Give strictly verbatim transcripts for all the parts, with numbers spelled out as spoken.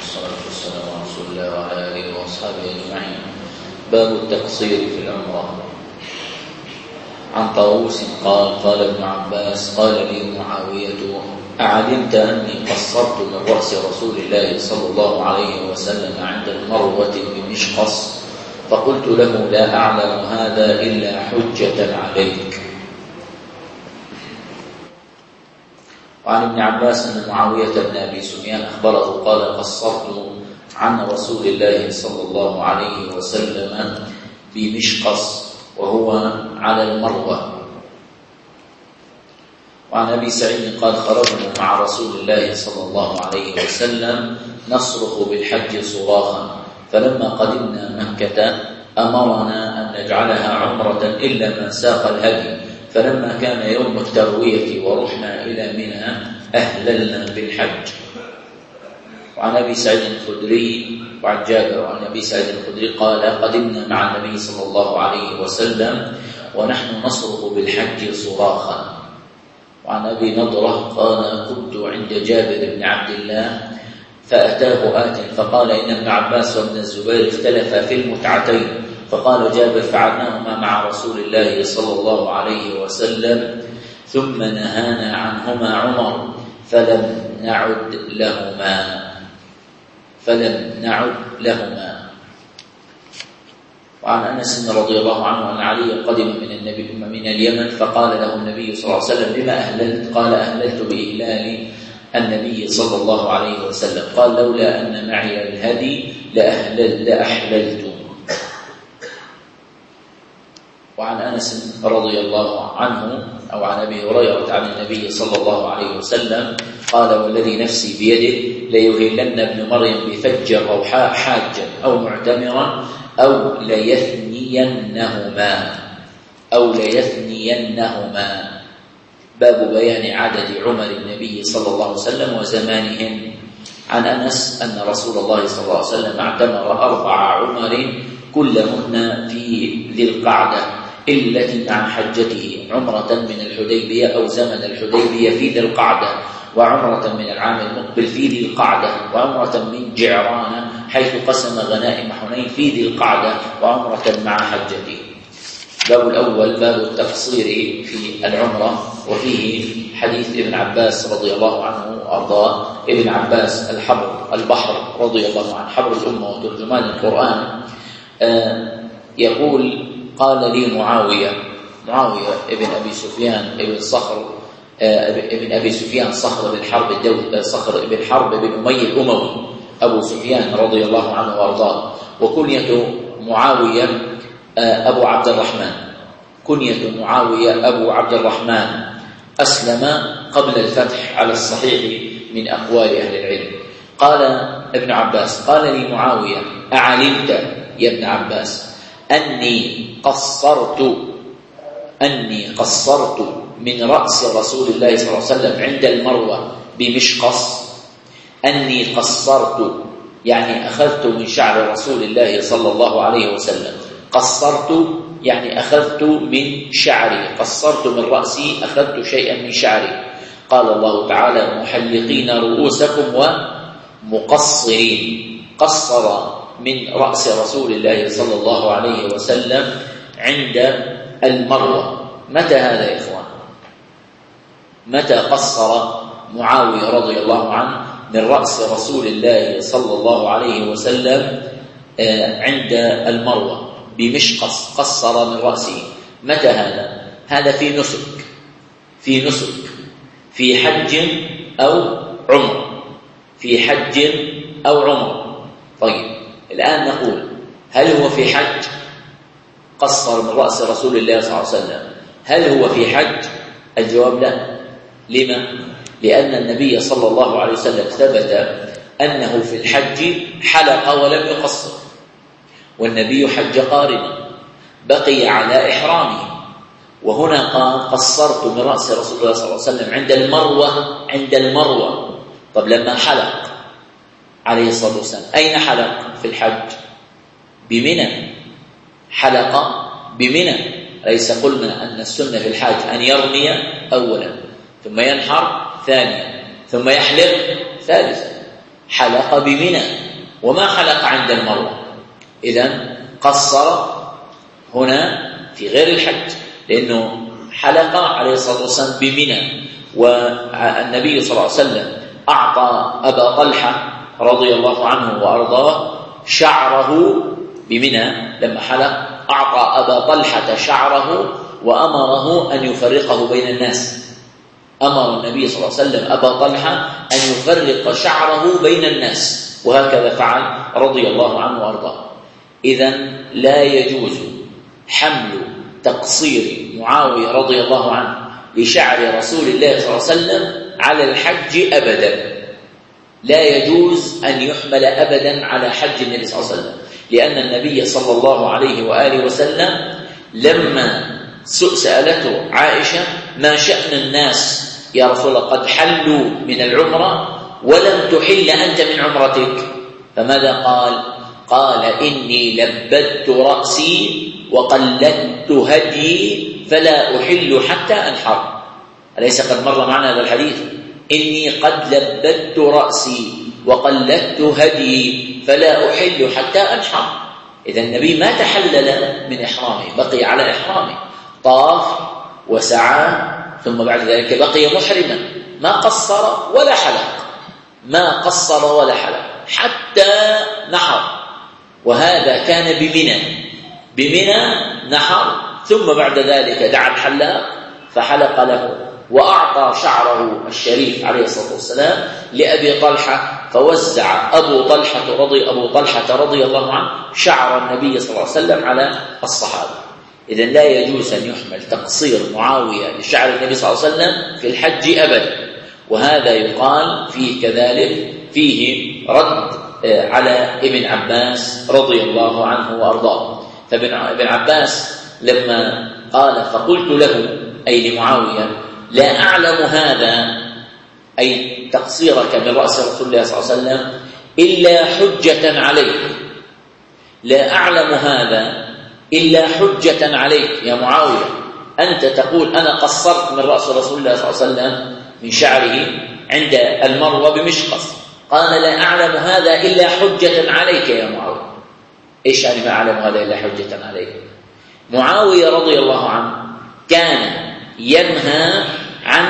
والصلاة والسلام على رسول الله وعلى آله وأصحابه أجمعين. باب التقصير في العمرة. عن طاووس قال قال ابن عباس قال لي معاوية: أعلمت أني قصرت من رأس رسول الله صلى الله عليه وسلم عند المروة بمشقص؟ فقلت له: لا أعلم هذا إلا حجة عليك. وعن ابن عباس أن معاوية بن أبي سفيان أخبره قال: قصرت عن رسول الله صلى الله عليه وسلم بمشقص وهو على المروة. وعن أبي سعيد قال: خرجنا مع رسول الله صلى الله عليه وسلم نصرخ بالحج صراخا، فلما قدمنا مكة أمرنا أن نجعلها عمرة إلا من ساق الهدي، فلما كان يوم التروية ورحنا إلى منى أهللنا بالحج. وعن أبي سعيد الخدري وعن جابر وعن أبي سعيد الخدري قال: قدمنا مع النبي صلى الله عليه وسلم ونحن نصرخ بالحج صراخا. وعن أبي نضرة قال: كنت عند جابر بن عبد الله فأتاه آت فقال: إن ابن عباس وابن الزبير اختلفا في المتعتين. فقال جابر: فعلناهما مع رسول الله صلى الله عليه وسلم ثم نهانا عنهما عمر فلم نعد لهما فلم نعد لهما. وعن أنس رضي الله عنه أن علي قدم من النبي من اليمن فقال له النبي صلى الله عليه وسلم: بما أهللت؟ قال: أهللت بإهلال النبي صلى الله عليه وسلم. قال: لولا أن معي الهدي لأهلل لأحللت. وعن أنس رضي الله عنه أو عن أبي هريرة عن النبي صلى الله عليه وسلم قال: والذي نفسي بيده ليهلن ابن مريم بفجر أو حاجا أو معتمرا أو ليثنينهما أو ليثنينهما. باب بيان عدد عمر النبي صلى الله عليه وسلم وزمانهن. عن أنس أن رسول الله صلى الله عليه وسلم اعتمر أربع عمر كلهن في ذي القعدة إلا التي مع حجته، عمرة من الحديبية أو زمن الحديبية في ذي القعدة، وعمرة من العام المقبل في ذي القعدة، وعمرة من جعران حيث قسم غنائم حنين في ذي القعدة، وعمرة مع حجته. باب الأول باب التقصير في العمرة، وفيه حديث ابن عباس رضي الله عنه وأرضاه. ابن عباس الحبر البحر رضي الله عنه، حبر الأمة وترجمان القرآن، آه يقول: قال لي معاوية معاوية ابن أبي سفيان ابن صخر آه ابن أبي سفيان صخر بن حرب الدولة صخر بن حرب بن أمي الأموي أبو سفيان رضي الله عنه وأرضاه. وكنية معاوية آه أبو عبد الرحمن كنية معاوية أبو عبد الرحمن، أسلم قبل الفتح على الصحيح من أقوال أهل العلم. قال ابن عباس: قال لي معاوية: أعلمت يا ابن عباس أني قصرت أني قصرت من رأس رسول الله صلى الله عليه وسلم عند المروة بمشقص؟ أني قصرت يعني أخذت من شعر رسول الله صلى الله عليه وسلم. قصرت يعني أخذت من شعري، قصرت من رأسي، أخذت شيئا من شعري. قال الله تعالى: محلقين رؤوسكم ومقصرين. قصر من رأس رسول الله صلى الله عليه وسلم عند المروة. متى هذا يا إخوان؟ متى قصر معاوية رضي الله عنه من رأس رسول الله صلى الله عليه وسلم عند المروة بمشقص؟ قصر من رأسه. متى هذا؟ هذا في نسك في نسك في حج أو عمر في حج أو عمر. طيب، الآن نقول: هل هو في حج قصر من رأس رسول الله صلى الله عليه وسلم؟ هل هو في حج؟ الجواب: لا. لما؟ لأن النبي صلى الله عليه وسلم ثبت أنه في الحج حلق ولم يقصر، والنبي حج قارنا بقي على إحرامه. وهنا قال: قصرت من رأس رسول الله صلى الله عليه وسلم عند المروة عند المروة. طب لما حلق عليه الصلاة والسلام أين حلق في الحج؟ بمنى. حلق بمنى. ليس قلنا أن السنة في الحج أن يرمي أولا ثم ينحر ثانيا ثم يحلق ثالثا؟ حلق بمنى وما حلق عند المروة. إذن قصر هنا في غير الحج، لأنه حلق عليه الصلاة والسلام بمنى، والنبي صلى الله عليه وسلم أعطى أبا طلحة رضي الله عنه وأرضاه شعره بمنى لما حلق، أعطى أبا طلحة شعره وأمره أن يفرقه بين الناس. أمر النبي صلى الله عليه وسلم أبا طلحة أن يفرق شعره بين الناس، وهكذا فعل رضي الله عنه وأرضاه. إذن لا يجوز حمل تقصير معاوية رضي الله عنه لشعر رسول الله صلى الله عليه وسلم على الحج أبدا، لا يجوز أن يحمل أبدا على حج النبي صلى الله عليه وسلم، لأن النبي صلى الله عليه وآله وسلم لما سألته عائشة ما شأن الناس يا رسول الله قد حلوا من العمرة ولم تحل أنت من عمرتك، فماذا قال؟ قال إني لبدت رأسي وقلدت هدي فلا أحل حتى أنحر. أليس قد مر معنا هذا الحديث؟ إني قد لبدت رأسي وقلدت هدي فلا أحل حتى أنحر. إذا النبي ما تحلل من إحرامه، بقي على إحرامه، طاف وسعى، ثم بعد ذلك بقي محرما، ما قصر ولا حلق، ما قصر ولا حلق حتى نحر. وهذا كان بمنى، بمنى نحر، ثم بعد ذلك دعا الحلاق فحلق له، وأعطى شعره الشريف عليه الصلاة والسلام لأبي طلحة، فوزع أبو طلحة رضي, أبو طلحة رضي الله عنه شعر النبي صلى الله عليه وسلم على الصحابة. إذن لا يجوز أن يحمل تقصير معاوية لشعر النبي صلى الله عليه وسلم في الحج أبدا. وهذا يقال فيه كذلك فيه رد على ابن عباس رضي الله عنه وأرضاه. فابن عباس لما قال فقلت له أي لمعاوية لا أعلم هذا أي تقصيرك من رأس رسول الله صلى الله عليه وسلم إلا حجة عليك، لا أعلم هذا إلا حجة عليك يا معاوية، أنت تقول أنا قصرت من رأس رسول الله صلى الله عليه وسلم من شعره عند المروة بمشقص، قال لا أعلم هذا إلا حجة عليك يا معاوية. إيش يعني ما أعلم هذا إلا حجة عليك؟ معاوية رضي الله عنه كان ينهى عن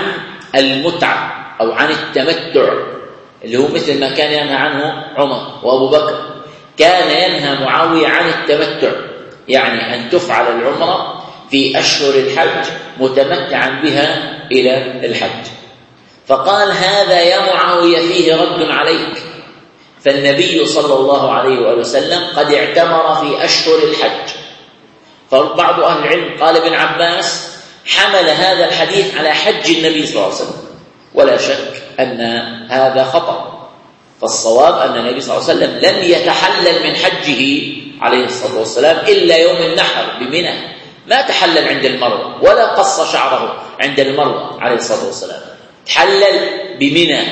المتعة أو عن التمتع، اللي هو مثل ما كان ينهى عنه عمر وأبو بكر. كان ينهى معاوية عن التمتع، يعني أن تفعل العمرة في أشهر الحج متمتعا بها إلى الحج. فقال هذا يا معاوية فيه رد عليك، فالنبي صلى الله عليه وآله وسلم قد اعتمر في أشهر الحج. فبعض أهل العلم قال ابن عباس حمل هذا الحديث على حج النبي صلى الله عليه وسلم، ولا شك أن هذا خطأ. فالصواب أن النبي صلى الله عليه وسلم لم يتحلل من حجه عليه الصلاة والسلام إلا يوم النحر بمنى، ما تحلل عند المروة ولا قص شعره عند المروة عليه الصلاة والسلام، تحلل بمنى.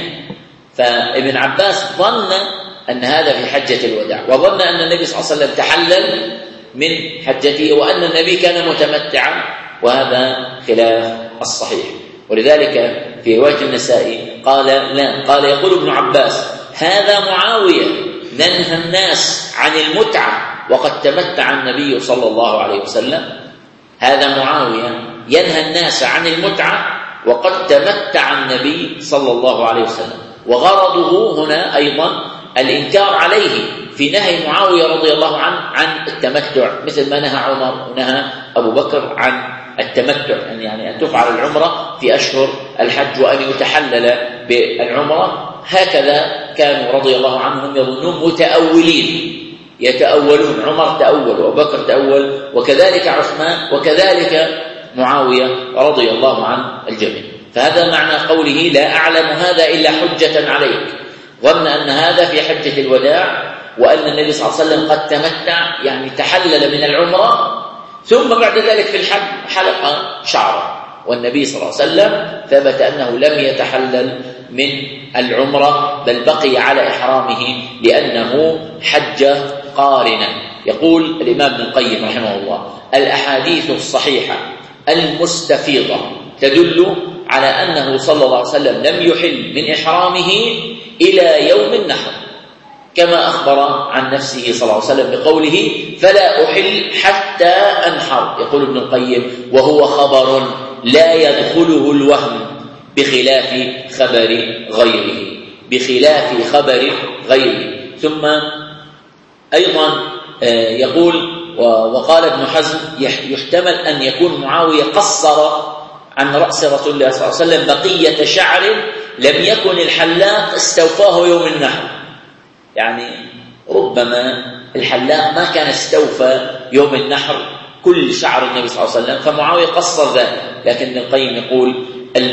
فابن عباس ظن أن هذا في حجة الوداع، وظن أن النبي صلى الله عليه وسلم تحلل من حجته وأن النبي كان متمتعا، وهذا خلاف الصحيح. ولذلك في رواية النسائي قال لا، قال يقول ابن عباس هذا معاوية ننهى الناس عن المتعة وقد تمتع النبي صلى الله عليه وسلم. هذا معاوية ينهى الناس عن المتعة وقد تمتع النبي صلى الله عليه وسلم، وغرضه هنا أيضا الإنكار عليه في نهي معاوية رضي الله عنه عن التمتع، مثل ما نهى عمر ونهى أبو بكر عن التمتع، يعني أن تفعل العمرة في أشهر الحج وأن يتحلل بالعمرة. هكذا كانوا رضي الله عنهم يظنون متأولين، يتأولون، عمر تأول وأبو بكر تأول وكذلك عثمان وكذلك معاوية رضي الله عن الجميع. فهذا معنى قوله لا أعلم هذا إلا حجة عليك، ظن أن هذا في حجة الوداع، وأن النبي صلى الله عليه وسلم قد تمتع يعني تحلل من العمرة، ثم بعد ذلك في الحج حلق شعره. والنبي صلى الله عليه وسلم ثبت أنه لم يتحلل من العمرة بل بقي على إحرامه لأنه حج قارنا. يقول الإمام ابن القيم رحمه الله الأحاديث الصحيحة المستفيضة تدل على أنه صلى الله عليه وسلم لم يحل من إحرامه إلى يوم النحر، كما أخبر عن نفسه صلى الله عليه وسلم بقوله فلا أحل حتى أنحر. يقول ابن القيم وهو خبر لا يدخله الوهم بخلاف خبر غيره بخلاف خبر غيره. ثم أيضا يقول وقال ابن حزم يحتمل أن يكون معاوية قصر عن رأس رسول الله صلى الله عليه وسلم بقية شعر لم يكن الحلاق استوفاه يوم النحر، يعني ربما الحلاق ما كان استوفى يوم النحر كل شعر النبي صلى الله عليه وسلم، فمعاوية قصر ذلك. لكن ابن القيم يقول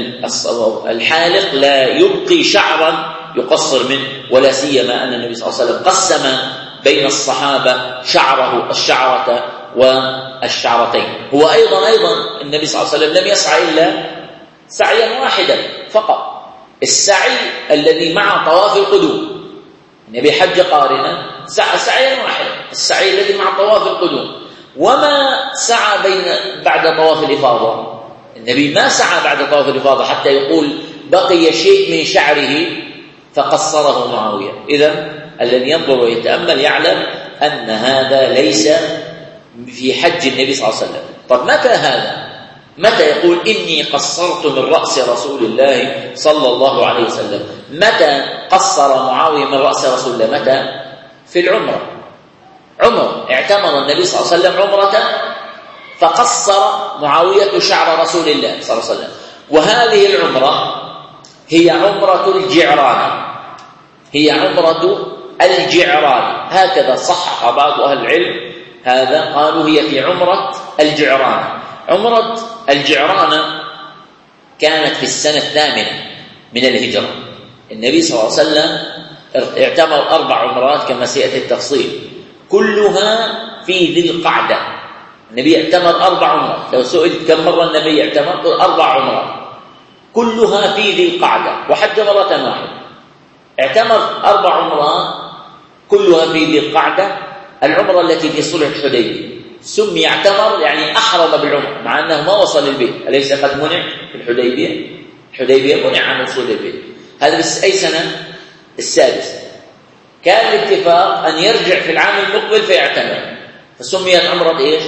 الحالق لا يبقي شعرا يقصر منه، ولا سيما أن النبي صلى الله عليه وسلم قسم بين الصحابة شعره الشعرة والشعرتين. هو أيضا أيضا النبي صلى الله عليه وسلم لم يسعى إلا سعيا واحدا فقط، السعي الذي مع طواف القدوم. النبي حج قارنا سعى سعيا واحدا، السعي الذي مع طواف القدوم. وما سعى بين بعد طواف الإفاضة، النبي ما سعى بعد طواف الإفاضة حتى يقول بقي شيء من شعره فقصره معاوية. إذن الذي ينظر ويتأمل يعلم أن هذا ليس في حج النبي صلى الله عليه وسلم. طب متى هذا؟ متى يقول إني قصرت من رأس رسول الله صلى الله عليه وسلم؟ متى قصر معاوية من رأس رسول الله؟ متى؟ في العمرة. عمر اعتمر النبي صلى الله عليه وسلم عمرة فقصر معاوية شعر رسول الله صلى الله عليه وسلم. وهذه العمرة هي عمرة الجعران، هي عمرة الجعران، هكذا صحح بعض أهل العلم هذا، قالوا هي في عمرة الجعران. عمرة الجعران كانت في السنة الثامنة من الهجرة. النبي صلى الله عليه وسلم اعتمر أربع عمرات كما سيأتي التفصيل، كلها في ذي القعدة. النبي اعتمر أربع عمرات، لو سئلت كم مرة النبي اعتمر أربع عمرات كلها في ذي القعدة، وحج مرة واحدة. اعتمر أربع عمرات كلها في ذي القعدة، العمرة التي في صلح الحديبية. سمي اعتمر يعني أحرم بالعمرة مع أنه ما وصل البيت، أليس قد منع في الحديبية؟ الحديبية منع عن وصول البيت. هذا بس أي سنة؟ السادسة. كان الاتفاق أن يرجع في العام المقبل فيعتمر، فسميت عمرة إيش؟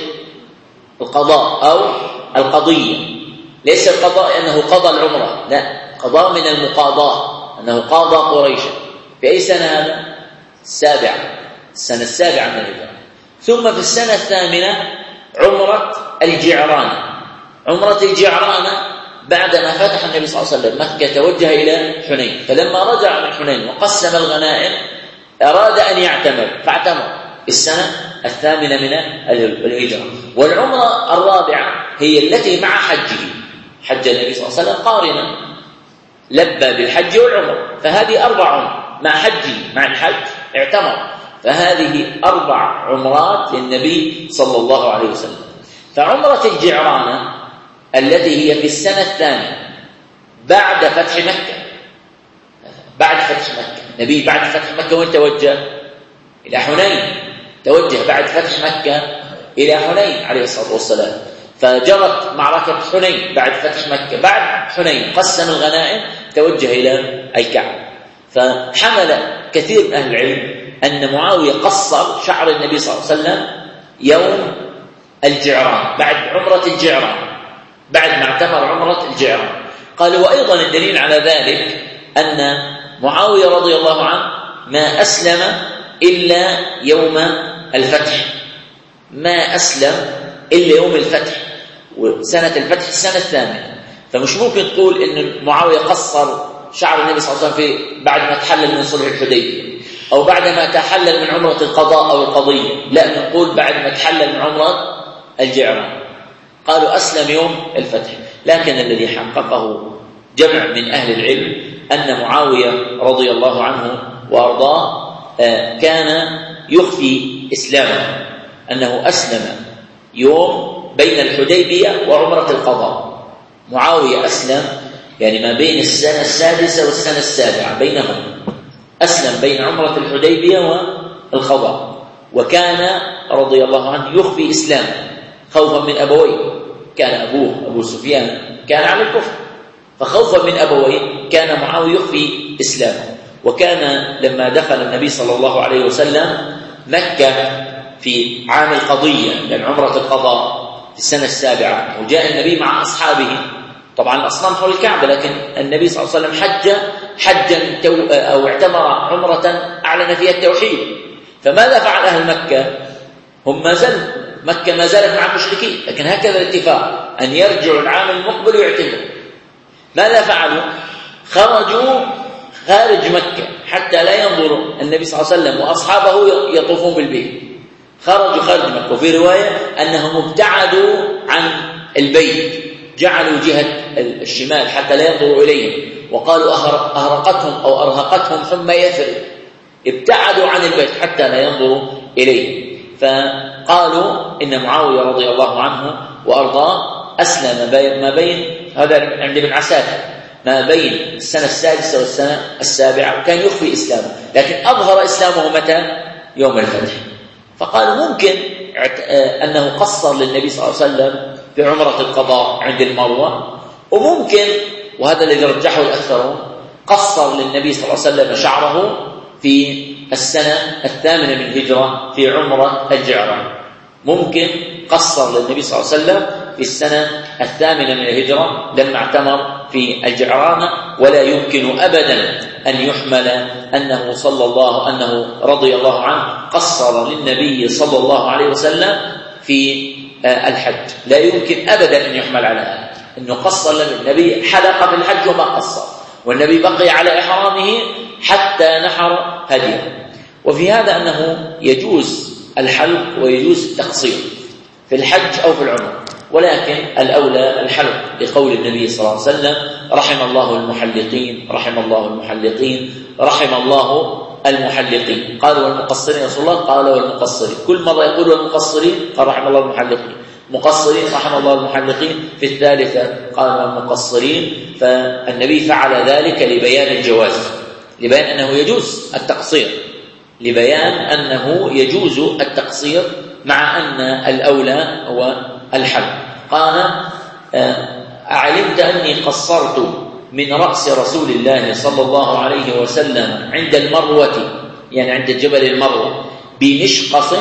القضاء أو القضية. ليس القضاء أنه قضى العمرة، لا، قضاء من المقاضاة أنه قاضى قريشا. في أي سنة هذا؟ السابعة، السنة السابعة من الهجرة. ثم في السنة الثامنة عمرة الجعران. عمرة الجعران بعدما فتح النبي صلى الله عليه وسلم مكة توجه إلى حنين، فلما رجع من حنين وقسم الغنائم أراد أن يعتمر فاعتمر السنة الثامنة من الهجرة. والعمرة الرابعة هي التي مع حجه، حج النبي صلى الله عليه وسلم قارنا، لبى بالحج والعمرة، فهذه أربع عمر مع حجه، مع الحج اعتمر، فهذه أربع عمرات للنبي صلى الله عليه وسلم. فعمرة الجعرانة التي هي في السنة الثانية بعد فتح مكة، بعد فتح مكة النبي بعد فتح مكة وين توجه؟ إلى حنين، توجه بعد فتح مكة إلى حنين عليه الصلاة والسلام. فجرت معركة حنين بعد فتح مكة، بعد حنين قسم الغنائم توجه إلى الكعبة. فحمل كثير من أهل العلم أن معاوية قصر شعر النبي صلى الله عليه وسلم يوم الجعران بعد عمرة الجعران، بعد ما اعتمر عمرة الجعران. قالوا وأيضا الدليل على ذلك أن معاوية رضي الله عنه ما أسلم إلا يوم الفتح، ما أسلم إلا يوم الفتح، وسنة الفتح السنة الثامنة. فمش ممكن تقول إن معاوية قصر شعر النبي صلى الله عليه وسلم في بعد ما تحلل من صلح الحديبية أو بعد ما تحلل من عمرة القضاء أو القضية، لا، نقول بعد ما تحلل من عمرة الجعران. قالوا أسلم يوم الفتح. لكن الذي حققه جمع من أهل العلم أن معاوية رضي الله عنه وأرضاه كان يخفي إسلامه، أنه أسلم يوم بين الحديبية وعمرة القضاء. معاوية أسلم يعني ما بين السنة السادسة والسنة السابعة، بينهم أسلم بين عمرة الحديبية والقضاء. وكان رضي الله عنه يخفي إسلامه خوفا من أبويه، كان أبوه أبو سفيان كان على الكفر، فخوفا من أبويه كان معاوية يخفي إسلامه. وكان لما دخل النبي صلى الله عليه وسلم مكة في عام القضية، لأن عمرة القضاء في السنة السابعة، وجاء النبي مع أصحابه، طبعا الأصنام حول الكعبة، لكن النبي صلى الله عليه وسلم حج حجا أو اعتمر عمرة أعلن فيها التوحيد. فماذا فعل أهل مكة؟ هم ما زالوا مكة ما زالت مع المشركين، لكن هكذا الاتفاق أن يرجعوا العام المقبل ويعتمروا. ماذا فعلوا؟ خرجوا خارج مكة حتى لا ينظر النبي صلى الله عليه وسلم وأصحابه يطوفون بالبيت. خرجوا خارج مكة، وفي رواية أنهم ابتعدوا عن البيت، جعلوا جهة الشمال حتى لا ينظروا إليهم، وقالوا أهرقتهم أو أرهقتهم حمى يثرب، ابتعدوا عن البيت حتى لا ينظروا إليهم. فقالوا إن معاوية رضي الله عنه وأرضاه أسلم ما بين، هذا عند ابن عساكر، ما بين السنة السادسة والسنة السابعة، وكان يخفي إسلامه، لكن أظهر إسلامه متى؟ يوم الفتح. فقالوا ممكن أنه قصر للنبي صلى الله عليه وسلم في عمرة القضاء عند المروة، وممكن، وهذا الذي رجحه الأكثرون، قصر للنبي صلى الله عليه وسلم شعره في السنة الثامنة من الهجرة في عمرة الجعرانة. ممكن قصر للنبي صلى الله عليه وسلم في السنة الثامنة من الهجرة لما اعتمر في الجعرانة، ولا يمكن أبدا أن يحمل أنه صلى الله أنه رضي الله عنه قصر للنبي صلى الله عليه وسلم في الحج. لا يمكن أبدا أن يحمل على هذا، أنه قصر للنبي حلق في الحج وما قصر، والنبي بقي على إحرامه حتى نحر هديه. وفي هذا أنه يجوز الحلق ويجوز التقصير في الحج أو في العمرة، ولكن الأولى الحلق لقول النبي صلى الله عليه وسلم: رحم الله المحلقين رحم الله المحلقين رحم الله المحلقين. قالوا والمقصرين يا رسول الله؟ قال والمقصرين. كل مرة يقول والمقصرين قال رحم الله المحلقين، مقصرين رحم الله المحلقين، في الثالثة قال والمقصرين. فالنبي فعل ذلك لبيان الجواز، لبيان أنه يجوز التقصير، لبيان أنه يجوز التقصير، مع أن الأولى هو الحلق. قال: أعلمت أني قصرت من رأس رسول الله صلى الله عليه وسلم عند المروة، يعني عند جبل المروة، بمشقص.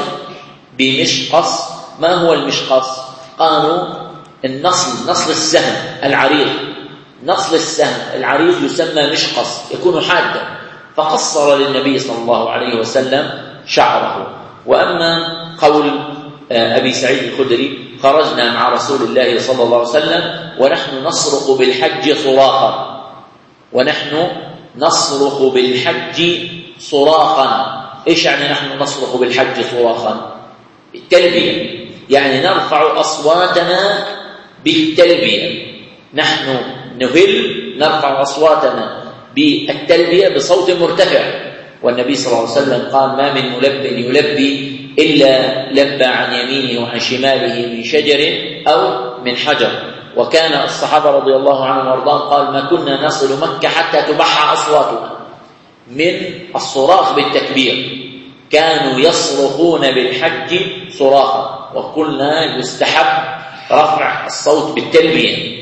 بمشقص، ما هو المشقص؟ قالوا النصل، نصل السهم العريض، نصل السهم العريض يسمى مشقص، يكون حادا. فقصر للنبي صلى الله عليه وسلم شعره. وأما قول أبي سعيد الخدري: خرجنا مع رسول الله صلى الله عليه وسلم ونحن نصرخ بالحج صراخا، ونحن نصرخ بالحج صراخا. إيش يعني نحن نصرخ بالحج صراخا؟ التلبية، يعني نرفع أصواتنا بالتلبية، نحن نهل نرفع أصواتنا بالتلبية بصوت مرتفع. والنبي صلى الله عليه وسلم قال: ما من ملب يلبي إلا لبى عن يمينه وعن شماله من شجر أو من حجر. وكان الصحابة رضي الله عنهم وارضاهم قال: ما كنا نصل مكة حتى تبحى أصواتنا من الصراخ بالتكبير، كانوا يصرخون بالحج صراخا. وقلنا يستحب رفع الصوت بالتلبية،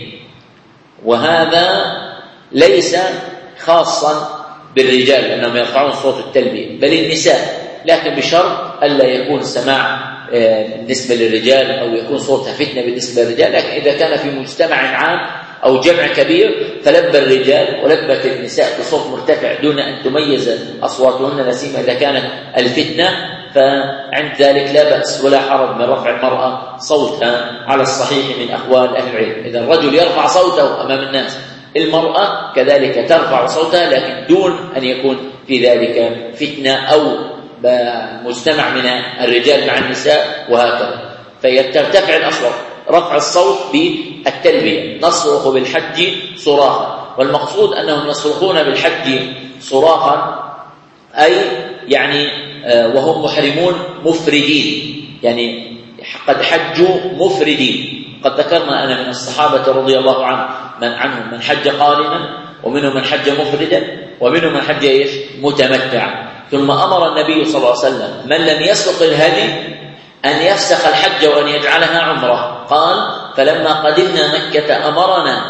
وهذا ليس خاصا بالرجال أنهم يرفعون صوت التلبية، بل النساء، لكن بشرط ألا يكون سماع بالنسبة للرجال أو يكون صوتها فتنة بالنسبة للرجال. لكن إذا كان في مجتمع عام أو جمع كبير فلبى الرجال ولبت النساء بصوت مرتفع دون أن تميز أصواتهن، لا سيما إذا كانت الفتنة، فعند ذلك لا بأس ولا حرج من رفع المرأة صوتها على الصحيح من أقوال أهل العلم. إذا الرجل يرفع صوته أمام الناس، المرأة كذلك ترفع صوتها، لكن دون أن يكون في ذلك فتنة أو مجتمع من الرجال مع النساء وهكذا، فيترتفع الأصوات. رفع الصوت بالتلبية، نصرخ بالحج صراخا. والمقصود أنهم يصرخون بالحج صراخا، أي يعني وهم محرمون مفردين، يعني قد حجوا مفردين. قد ذكرنا أن من الصحابة رضي الله عنه من عنهم من حج قارنا، ومنهم من حج مفردا، ومنهم من حج إيش؟ متمتعا. ثم أمر النبي صلى الله عليه وسلم من لم يسق الهدي أن يفسخ الحج وأن يجعلها عمرة. قال: فلما قدمنا مكة أمرنا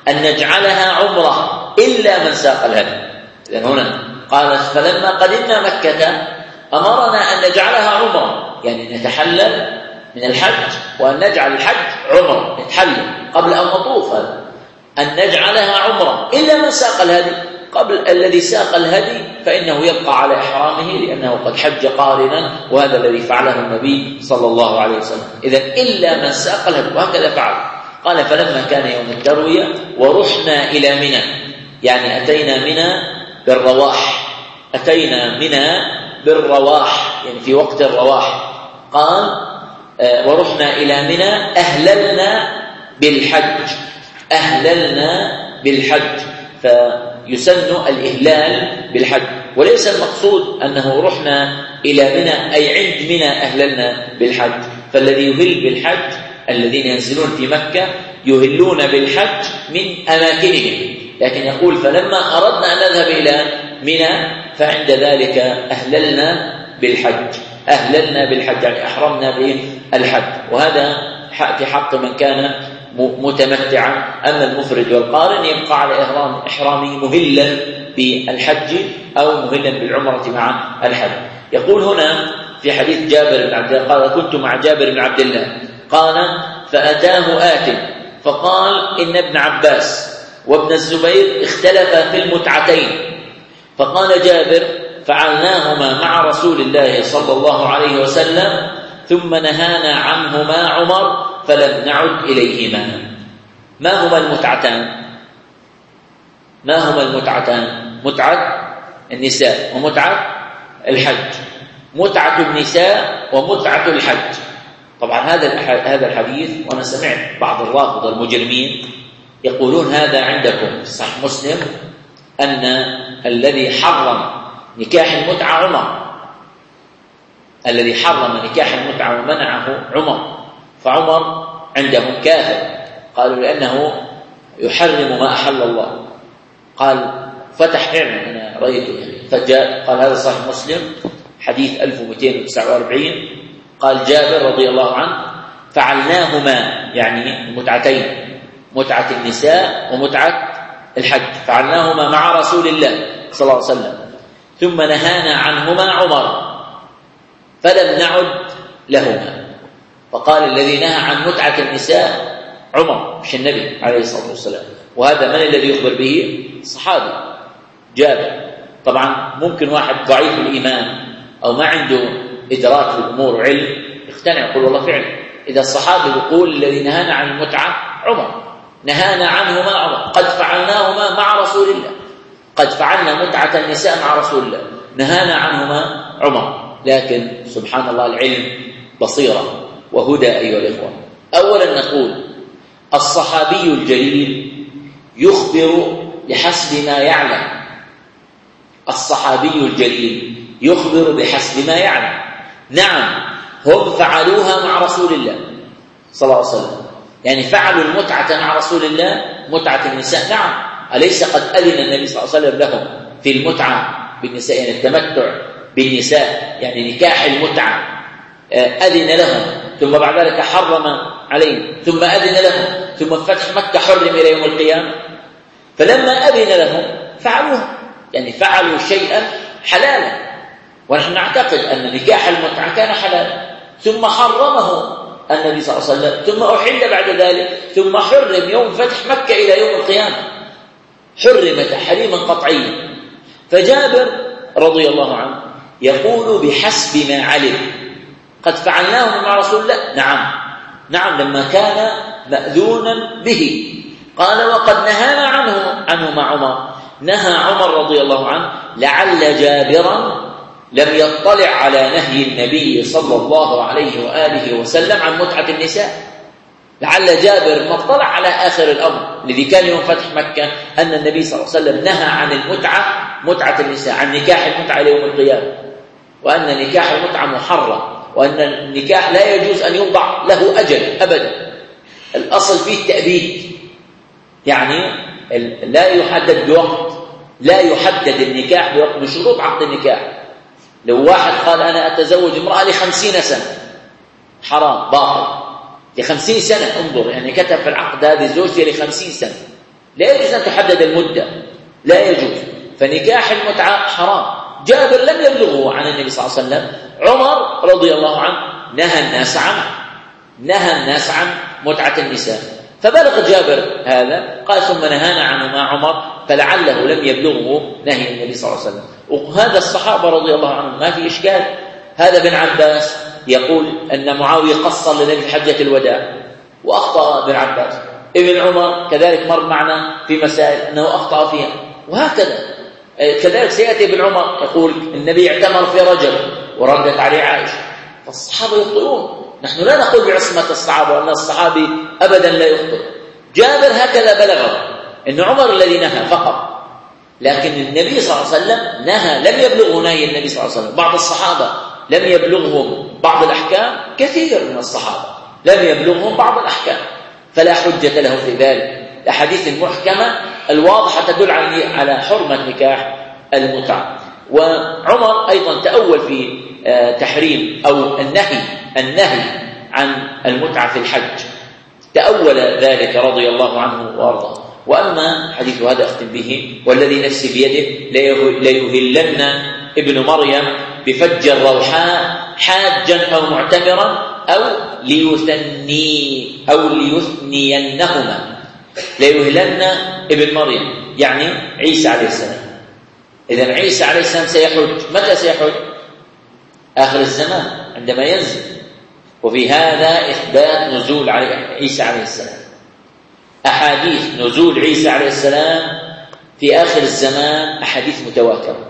أن نجعلها عمرة إلا من ساق الهدي. لأن هنا قال فلما قدمنا مكة أمرنا أن نجعلها عمرة، يعني نتحلل من الحج وأن نجعل الحج عمرة، نتحلل قبل أن نطوف، أن نجعلها عمرة إلا من ساق الهدي. قبل الذي ساق الهدي فإنه يبقى على إحرامه لأنه قد حج قارنا، وهذا الذي فعله النبي صلى الله عليه وسلم. إذن إلا من ساق الهدي، وهكذا فعل. قال فلما كان يوم التروية ورحنا إلى منى، يعني أتينا منى بالرواح، أتينا منى بالرواح يعني في وقت الرواح. قال آه ورحنا إلى منى أهللنا بالحج، أهللنا بالحج، فيسن الإهلال بالحج، وليس المقصود أنه رحنا إلى منى أي عند منى أهللنا بالحج. فالذي يهل بالحج الذين ينزلون في مكة يهلون بالحج من أماكنهم، لكن يقول فلما أردنا أن نذهب إلى منى فعند ذلك أهللنا بالحج، أهللنا بالحج يعني أحرمنا بالحج. وهذا في حق من كان متمتعا. أما المفرد والقارن يبقى على إحرام إحرامه مهلا بالحج أو مهلا بالعمرة مع الحج. يقول هنا في حديث جابر بن عبد الله قال كنت مع جابر بن عبد الله قال فأتاه آت فقال إن ابن عباس وابن الزبير اختلفا في المتعتين، فقال جابر فعلناهما مع رسول الله صلى الله عليه وسلم ثم نهانا عنهما عمر فلم نعد إليهما. ما هما المتعتان؟ ما هما المتعتان؟ متعة النساء ومتعة الحج. متعة النساء ومتعة الحج. طبعا هذا هذا الحديث، وأنا سمعت بعض الرافضة المجرمين يقولون هذا عندكم في صحيح مسلم أن الذي حرم نكاح المتعة عمر، الذي حرم نكاح المتعة ومنعه عمر، فعمر عندهم كافر، قالوا لأنه يحرم ما أحل الله. قال فتح فعلا أنا رأيته يعني فجاء قال هذا صحيح مسلم حديث ألف ومئتين وتسعة وأربعين. قال جابر رضي الله عنه فعلناهما يعني المتعتين، متعة النساء ومتعة الحج، فعلناهما مع رسول الله صلى الله عليه وسلم ثم نهانا عنهما عمر فلم نعد لهما. فقال الذي نهى عن متعة النساء عمر مش النبي عليه الصلاة والسلام. وهذا من الذي يخبر به؟ الصحابي جابر. طبعا ممكن واحد ضعيف الإيمان أو ما عنده إدراك في الأمور وعلم يقتنع يقول والله فعلا إذا الصحابي يقول الذي نهانا عن المتعة عمر، نهانا عنهما عمر، قد فعلناهما مع رسول الله، قد فعلنا متعة النساء مع رسول الله، نهانا عنهما عمر. لكن سبحان الله العلم بصيرة وهدى أيها الإخوة. أولا نقول الصحابي الجليل يخبر بحسب ما يعلم، الصحابي الجليل يخبر بحسب ما يعلم. نعم هم فعلوها مع رسول الله صلى الله عليه وسلم، يعني فعلوا المتعة مع رسول الله متعة النساء. نعم أليس قد أذن النبي صلى الله عليه وسلم لهم في المتعة بالنساء، يعني التمتع بالنساء يعني نكاح المتعة، أذن لهم ثم بعد ذلك حرم عليهم ثم أذن لهم ثم فتح مكة حرم إلى يوم القيامة. فلما أذن لهم فعلوها، يعني فعلوا شيئا حلالا، ونحن نعتقد أن نكاح المتعة كان حلالا ثم حرمه النبي صلى الله عليه وسلم ثم أحل بعد ذلك ثم حرم يوم فتح مكة إلى يوم القيامة، حرم تحريما قطعيا. فجابر رضي الله عنه يقول بحسب ما علم قد فعلناه مع رسول الله. نعم نعم لما كان مأذونا به. قال وقد نهانا عنه عنه مع عمر، نهى عمر رضي الله عنه لعل جابرا لم يطلع على نهي النبي صلى الله عليه وآله وسلم عن متعة النساء، لعل جابر ما اطلع على آخر الأمر الذي كان يوم فتح مكة أن النبي صلى الله عليه وسلم نهى عن المتعة متعة النساء، عن نكاح المتعة ليوم القيامة، وأن نكاح المتعة محرم، وأن النكاح لا يجوز أن يوضع له أجل أبدا، الأصل فيه التأبيد، يعني لا يحدد بوقت، لا يحدد النكاح بوقت من شروط عقد النكاح. لو واحد قال أنا أتزوج امرأة لخمسين سنة حرام باطل، لخمسين سنة انظر، يعني كتب في العقد هذه زوجتي لخمسين سنة لا يجوز أن تحدد المدة، لا يجوز. فنكاح المتعة حرام. جابر لم يبلغه عن النبي صلى الله عليه وسلم، عمر رضي الله عنه نهى الناس عنه، نهى الناس عن متعة النساء، فبلغ جابر هذا، قال ثم نهانا عنه مع عمر، فلعله لم يبلغه نهي النبي صلى الله عليه وسلم. وهذا الصحابة رضي الله عنهم ما في إشكال. هذا ابن عباس يقول أن معاوية قصر للنبي في حجة الوداع وأخطأ ابن عباس، ابن عمر كذلك مر معنا في مسائل أنه أخطأ فيها، وهكذا. كذلك سيأتي ابن عمر يقول النبي اعتمر في رجب وردت عليه عائشة، فالصحابة يخطئون. نحن لا نقول بعصمة الصحابة وأن الصحابي أبدا لا يخطئ. جابر هكذا بلغه أن عمر الذي نهى فقط، لكن النبي صلى الله عليه وسلم نهى، لم يبلغه نهي النبي صلى الله عليه وسلم. بعض الصحابة لم يبلغهم بعض الأحكام، كثير من الصحابة لم يبلغهم بعض الأحكام، فلا حجة له في ذلك. الأحاديث المحكمة الواضحة تدل على حرمة نكاح المتعة. وعمر أيضا تأول في تحريم أو النهي النهي عن المتعة في الحج، تأول ذلك رضي الله عنه وارضاه. وأما حديث هذا أختم به، والذي نفسي بيده ليهلن ابن مريم بفج الروحاء حاجا أو معتمرا أو ليثني أو ليثنينهما. ليهلن ابن مريم يعني عيسى عليه السلام. إذن عيسى عليه السلام سيحج. متى سيحج؟ آخر الزمان عندما ينزل. وفي هذا إثبات نزول عيسى عليه السلام. أحاديث نزول عيسى عليه السلام في آخر الزمان أحاديث متواترة،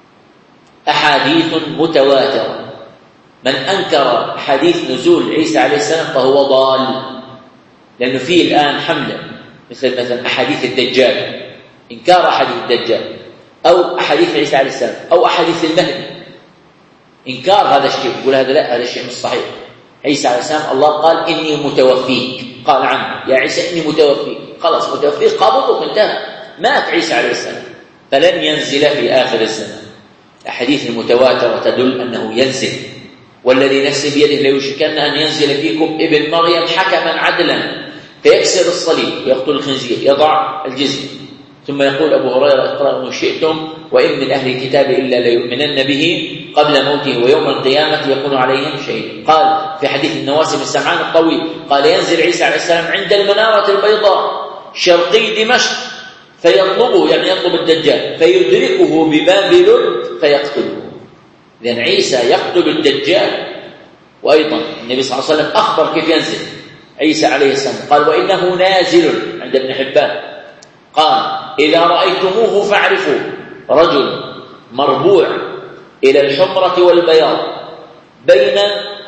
أحاديث متواترة. من أنكر حديث نزول عيسى عليه السلام فهو ضال، لأنه فيه الآن حملة مثل مثلا أحاديث الدجال، إنكار أحاديث الدجال أو أحاديث عيسى عليه السلام أو أحاديث المهدي، إنكار هذا الشيء، يقول هذا لا، هذا الشيء مش صحيح. عيسى عليه السلام الله قال إني متوفيك، قال عنه يا عيسى إني متوفيك، خلاص متوفيك قابضك انتهى، مات عيسى عليه السلام، فلن ينزل في آخر الزمان. الأحاديث المتواترة تدل أنه ينزل. والذي نفسي بيده ليوشكن أن ينزل فيكم ابن مريم حكما عدلا فيكسر الصليب ويقتل الخنزير يضع الجزية. ثم يقول أبو هريرة اقرأوا شئتم وإن من أهل الكتاب إلا ليؤمنن به قبل موته ويوم القيامة يكون عليهم شهيد. قال في حديث النواس بن سمعان الطويل قال ينزل عيسى عليه السلام عند المنارة البيضاء شرقي دمشق فيطلبه، يعني يطلب الدجال، فيدركه بباب لد فيقتله. لأن عيسى يقتل الدجال. وأيضا النبي صلى الله عليه وسلم أخبر كيف ينزل عيسى عليه السلام، قال وإنه نازل عند ابن حبان، قال إذا رأيتموه فاعرفوا رجل مربوع إلى الحمرة والبياض بين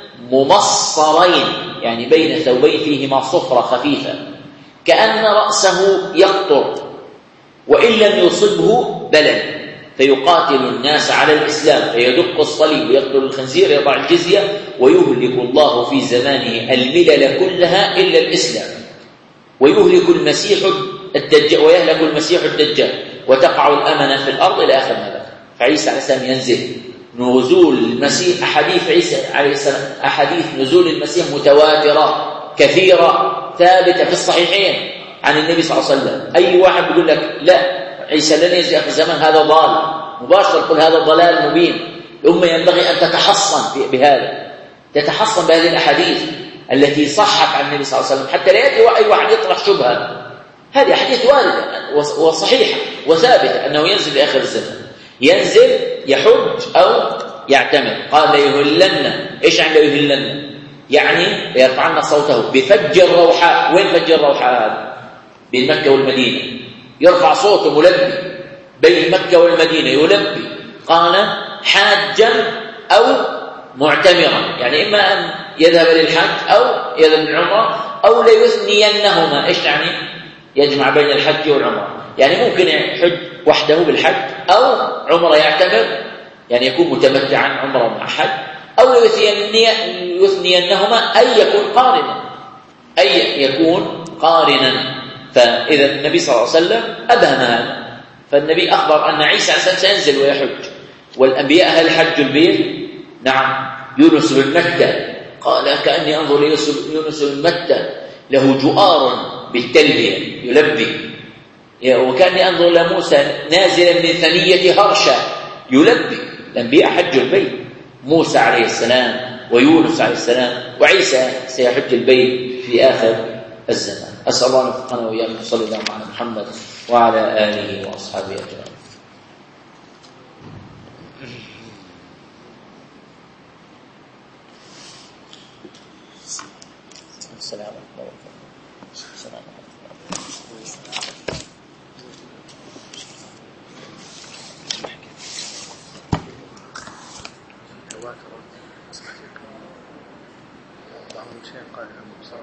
ممصرين، يعني بين ثوبين فيهما صفرة خفيفة كأن رأسه يقطر، وإن لم يصبه بلد، فيقاتل الناس على الإسلام فيدق الصليب ويقتل الخنزير يضع الجزية ويهلك الله في زمانه الملل كلها إلا الإسلام، ويهلك المسيح الدجال ويهلك المسيح الدجال وتقع الأمنة في الأرض إلى آخر هذا. فعيسى عليه السلام ينزل. نزول المسيح أحاديث عيسى عليه السلام أحاديث نزول المسيح متواترة كثيرة ثابتة في الصحيحين عن النبي صلى الله عليه وسلم. أي واحد بيقول لك لا عيسى لن ينزل في الزمان هذا ضال مباشر، كل هذا ضلال مبين. الأمة ينبغي أن تتحصن بهذا، تتحصن بهذه الأحاديث التي صحت عن النبي صلى الله عليه وسلم، حتى لا يأتي أي واحد يطرح شبهة. هذه أحاديث واردة وصحيحة وثابتة أنه ينزل في آخر الزمان، ينزل يحج أو يعتمر. قال يهلن، إيش عنده يهلن؟ يعني يرفعن صوته بفج الروحاء. وين فج الروحاء هذا؟ بين مكة والمدينة، يرفع صوته ملبي بين مكة والمدينة يلبي. قال حاجا أو معتمرا، يعني إما أن يذهب للحج أو يذهب للعمرة أو ليثنينهما. إيش يعني؟ يجمع بين الحج والعمرة، يعني ممكن يحج وحده بالحج أو عمرة يعتمر، يعني يكون متمتعا عمرة مع حج، أو يثنينهما أي يكون قارنا، أي يكون قارنا. فإذا النبي صلى الله عليه وسلم أبهم هذا، فالنبي أخبر أن عيسى عليه السلام سينزل ويحج، والأنبياء هل حجوا البيت؟ نعم. يونس بن متى قال كأني أنظر يونس بن متى له جؤار بالتلبية يلبي، وكأني أنظر لموسى نازلا من ثنية هرشة يلبي. الأنبياء حجوا البيت، موسى عليه السلام ويونس عليه السلام وعيسى سيحج البيت في آخر الزمان. أسأل الله أن يوفقنا وإياكم. صلى الله على محمد وعلى آله وأصحابه أجمعين. السلام عليكم. السلام عليكم.